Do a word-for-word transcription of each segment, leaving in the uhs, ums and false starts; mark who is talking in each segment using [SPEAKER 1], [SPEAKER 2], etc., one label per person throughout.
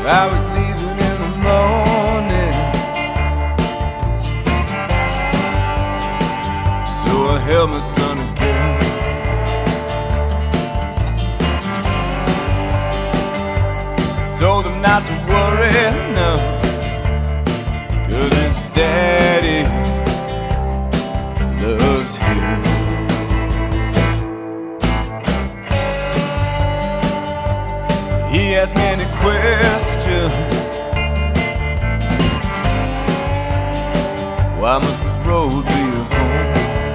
[SPEAKER 1] I was leaving in the morning, so I held my son again. Told him not to worry, no, 'cause his daddy loves him. He asked many questions. Why must the road be a home?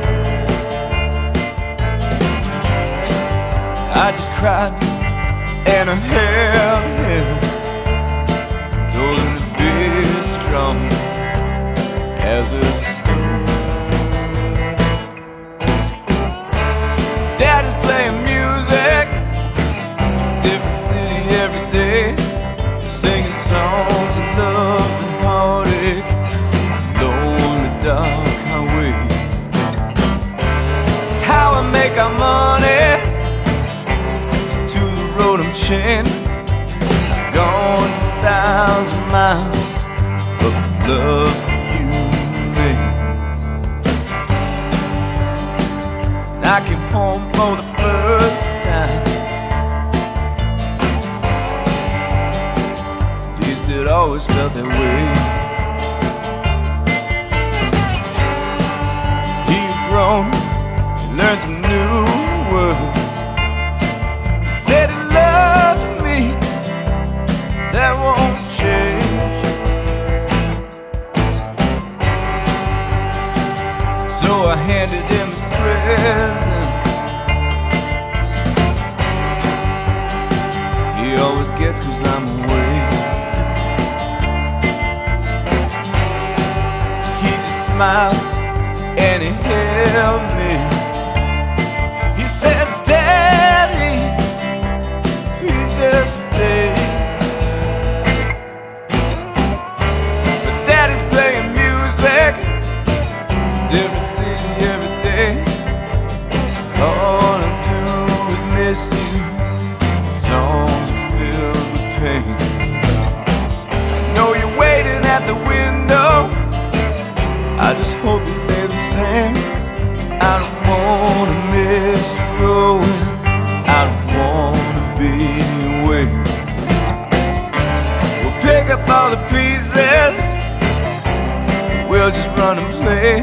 [SPEAKER 1] I just cried and I held him, told him to be strong as a stone. His dad is playing music, different city every day, singing songs of love and heartache, lonely dark highway. It's how I make our money, to the road I'm chained. I've gone a thousand miles, but love for you remains. And I came home for the first time. It always felt that way. He had grown and learned some new words. He said he loved me, that won't change. So I handed him his presents. He always gets 'cause I'm away. Smiled and he held me. He said, Daddy, please just stay. But Daddy's playing music, different city every day. All I do is miss you, the songs are filled with pain. I know you're waiting at the window, I just hope you stay the same. I don't wanna miss you growing, I don't wanna be away. We'll pick up all the pieces, we'll just run and play,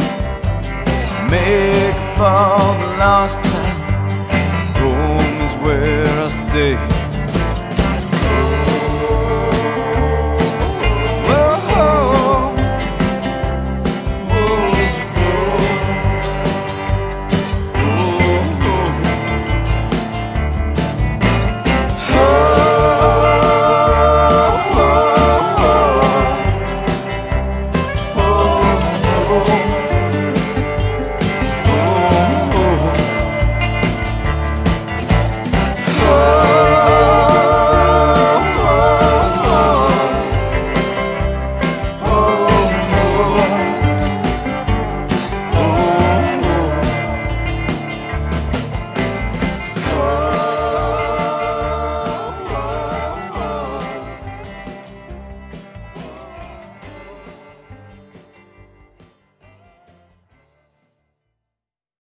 [SPEAKER 1] make up all the lost time. Home is where I stay.